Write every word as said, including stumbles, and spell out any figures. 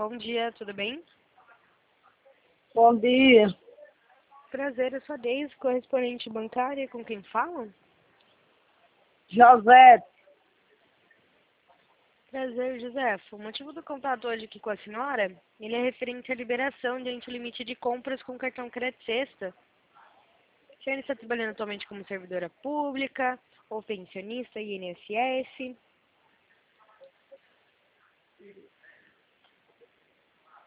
bom dia, tudo bem? Bom dia. Prazer, eu sou a Deise, correspondente bancária, com quem fala? José, Prazer, José. O motivo do contato hoje aqui com a senhora, ele é referente à liberação diante o limite de compras com cartão crédito sexta. A senhora está trabalhando atualmente como servidora pública ou pensionista I N S S?